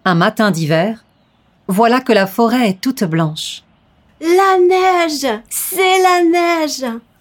Un matin d'hiver, voilà que la forêt est toute blanche. La neige! C'est la neige!